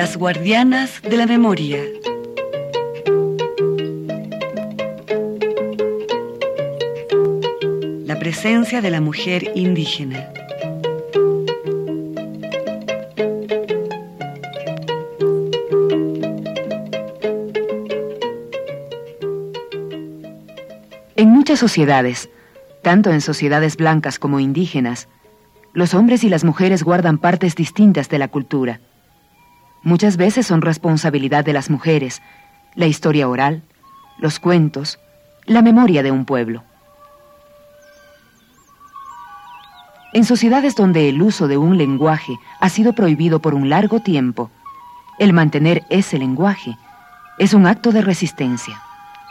Las guardianas de la memoria. La presencia de la mujer indígena. En muchas sociedades, tanto en sociedades blancas como indígenas, los hombres y las mujeres guardan partes distintas de la cultura. Muchas veces son responsabilidad de las mujeres la historia oral, los cuentos, la memoria de un pueblo. En sociedades donde el uso de un lenguaje ha sido prohibido por un largo tiempo, el mantener ese lenguaje es un acto de resistencia.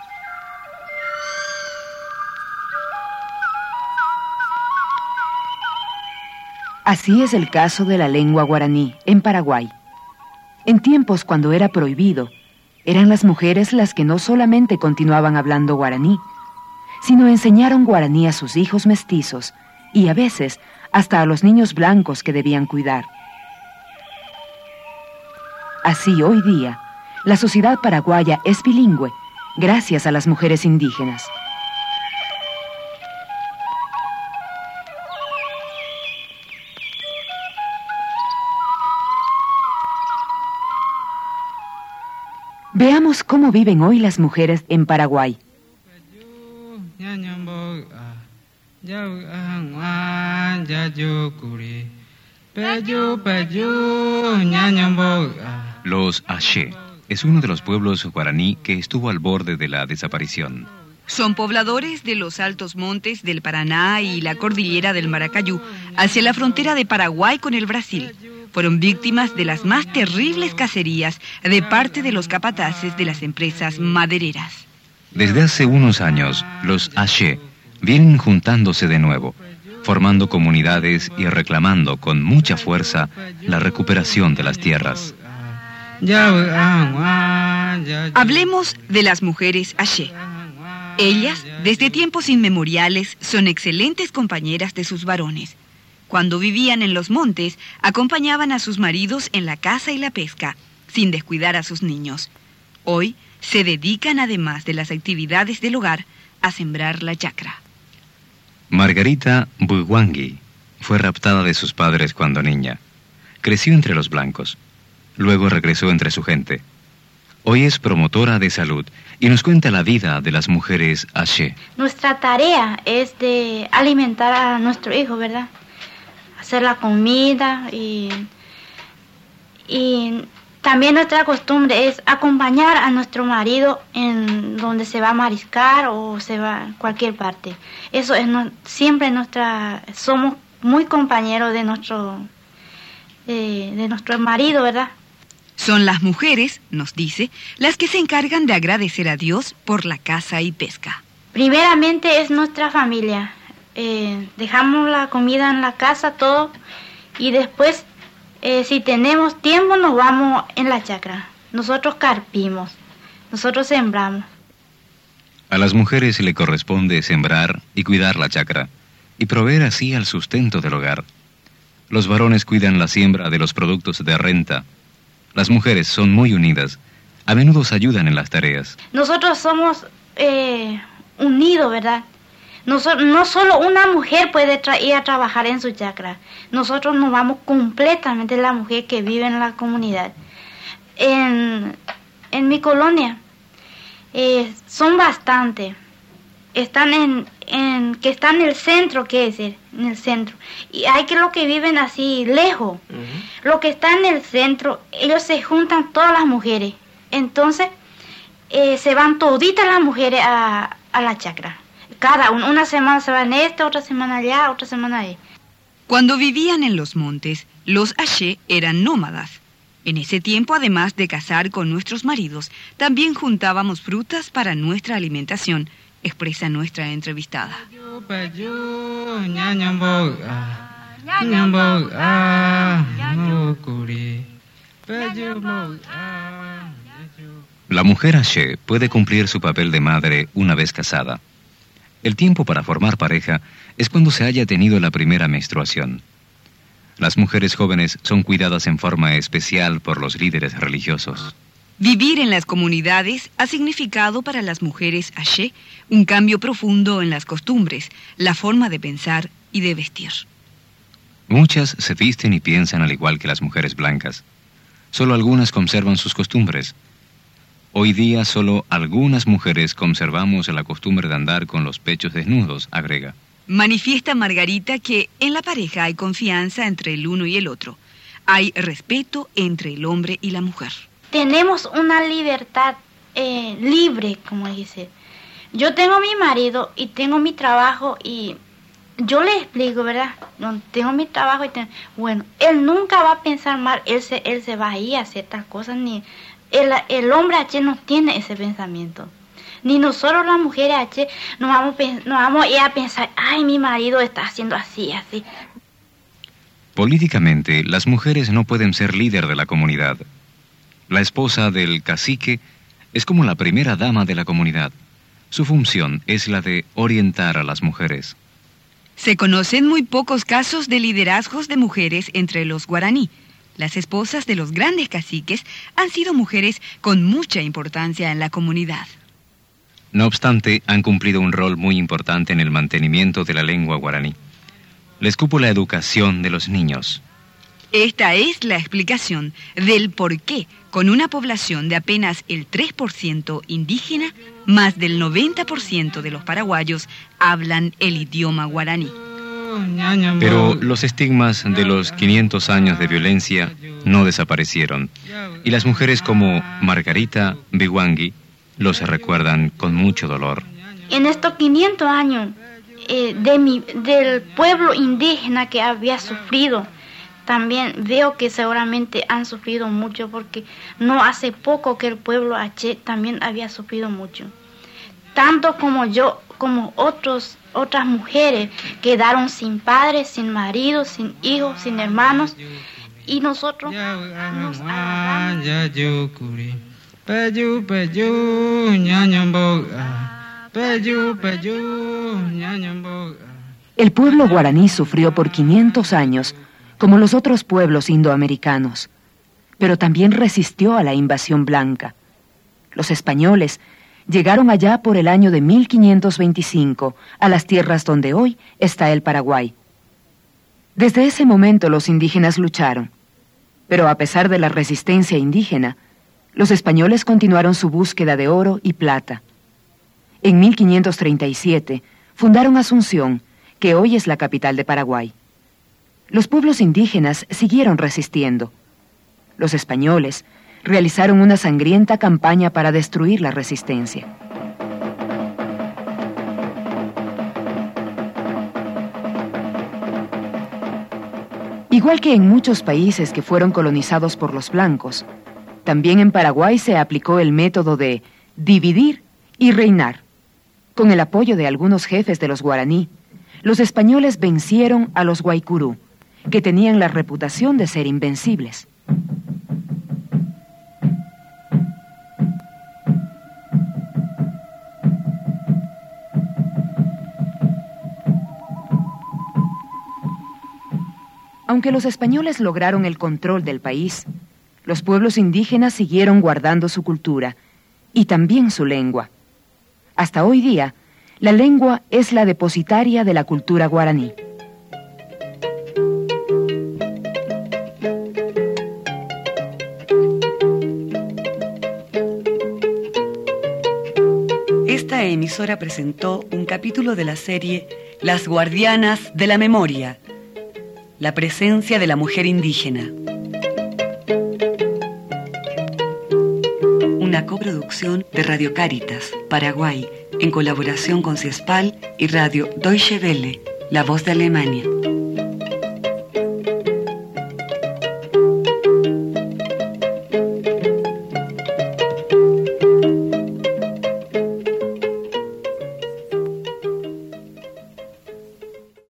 Así es el caso de la lengua guaraní en Paraguay. En tiempos cuando era prohibido, eran las mujeres las que no solamente continuaban hablando guaraní, sino enseñaron guaraní a sus hijos mestizos y a veces hasta a los niños blancos que debían cuidar. Así hoy día, la sociedad paraguaya es bilingüe gracias a las mujeres indígenas. Veamos cómo viven hoy las mujeres en Paraguay. Los Axé es uno de los pueblos guaraní que estuvo al borde de la desaparición. Son pobladores de los altos montes del Paraná y la cordillera del Maracayú, hacia la frontera de Paraguay con el Brasil. Fueron víctimas de las más terribles cacerías de parte de los capataces de las empresas madereras. Desde hace unos años, los Axé vienen juntándose de nuevo, formando comunidades y reclamando con mucha fuerza la recuperación de las tierras. Hablemos de las mujeres Axé. Ellas, desde tiempos inmemoriales, son excelentes compañeras de sus varones. Cuando vivían en los montes, acompañaban a sus maridos en la caza y la pesca, sin descuidar a sus niños. Hoy se dedican, además de las actividades del hogar, a sembrar la chacra. Margarita Bugwangi fue raptada de sus padres cuando niña. Creció entre los blancos. Luego regresó entre su gente. Hoy es promotora de salud y nos cuenta la vida de las mujeres Axé. Nuestra tarea es de alimentar a nuestro hijo, ¿verdad? Hacer la comida y también nuestra costumbre es acompañar a nuestro marido en donde se va a mariscar o se va a cualquier parte. Eso es siempre somos muy compañeros de nuestro marido, ¿verdad? Son las mujeres, nos dice, las que se encargan de agradecer a Dios por la caza y pesca. Primeramente es nuestra familia. Dejamos la comida en la casa, todo, y después, si tenemos tiempo, nos vamos en la chacra. Nosotros carpimos, nosotros sembramos. A las mujeres le corresponde sembrar y cuidar la chacra, y proveer así al sustento del hogar. Los varones cuidan la siembra de los productos de renta. Las mujeres son muy unidas, a menudo se ayudan en las tareas. Nosotros somos unidos, ¿verdad? No solo una mujer puede ir a trabajar en su chacra. Nosotros nos vamos completamente la mujer que vive en la comunidad. En mi colonia son bastantes. Están en el centro, ¿qué decir? En el centro. Y hay los que viven así lejos. Los que están en el centro, ellos se juntan todas las mujeres. Entonces se van toditas las mujeres a la chacra. Cada una semana se va en otra semana allá, otra semana allá. Cuando vivían en los montes, los Axé eran nómadas. En ese tiempo, además de cazar con nuestros maridos, también juntábamos frutas para nuestra alimentación, expresa nuestra entrevistada. La mujer Axé puede cumplir su papel de madre una vez casada. El tiempo para formar pareja es cuando se haya tenido la primera menstruación. Las mujeres jóvenes son cuidadas en forma especial por los líderes religiosos. Vivir en las comunidades ha significado para las mujeres Aché un cambio profundo en las costumbres, la forma de pensar y de vestir. Muchas se visten y piensan al igual que las mujeres blancas. Solo algunas conservan sus costumbres. Hoy día solo algunas mujeres conservamos la costumbre de andar con los pechos desnudos, agrega. Manifiesta Margarita que en la pareja hay confianza entre el uno y el otro. Hay respeto entre el hombre y la mujer. Tenemos una libertad libre, como dice. Yo tengo mi marido y tengo mi trabajo y yo le explico, ¿verdad? Tengo mi trabajo y bueno, él nunca va a pensar mal, él se va a ir a hacer tal cosa, ni el hombre H no tiene ese pensamiento. Ni nosotros las mujeres H no vamos a ir a pensar, ay, mi marido está haciendo así, así. Políticamente, las mujeres no pueden ser líder de la comunidad. La esposa del cacique es como la primera dama de la comunidad. Su función es la de orientar a las mujeres. Se conocen muy pocos casos de liderazgos de mujeres entre los guaraní. Las esposas de los grandes caciques han sido mujeres con mucha importancia en la comunidad. No obstante, han cumplido un rol muy importante en el mantenimiento de la lengua guaraní. Les cupo la educación de los niños. Esta es la explicación del por qué, con una población de apenas el 3% indígena, más del 90% de los paraguayos hablan el idioma guaraní. Pero los estigmas de los 500 años de violencia no desaparecieron, y las mujeres como Margarita Biwangi los recuerdan con mucho dolor. En estos 500 años del pueblo indígena que había sufrido, también veo que seguramente han sufrido mucho porque no hace poco que el pueblo H también había sufrido mucho. Tanto como yo, como otras mujeres quedaron sin padres, sin maridos, sin hijos, sin hermanos, y nosotros nos agarramos. El pueblo guaraní sufrió por 500 años como los otros pueblos indoamericanos, pero también resistió a la invasión blanca. Los españoles llegaron allá por el año de 1525 a las tierras donde hoy está el Paraguay. Desde ese momento los indígenas lucharon, pero a pesar de la resistencia indígena, los españoles continuaron su búsqueda de oro y plata. En 1537 fundaron Asunción, que hoy es la capital de Paraguay. Los pueblos indígenas siguieron resistiendo. Los españoles realizaron una sangrienta campaña para destruir la resistencia. Igual que en muchos países que fueron colonizados por los blancos, también en Paraguay se aplicó el método de dividir y reinar. Con el apoyo de algunos jefes de los guaraní, los españoles vencieron a los guaycurú, que tenían la reputación de ser invencibles. Aunque los españoles lograron el control del país, los pueblos indígenas siguieron guardando su cultura y también su lengua. Hasta hoy día, la lengua es la depositaria de la cultura guaraní. Esta emisora presentó un capítulo de la serie Las Guardianas de la Memoria, la presencia de la mujer indígena. Una coproducción de Radio Cáritas, Paraguay, en colaboración con CIESPAL y Radio Deutsche Welle, la voz de Alemania.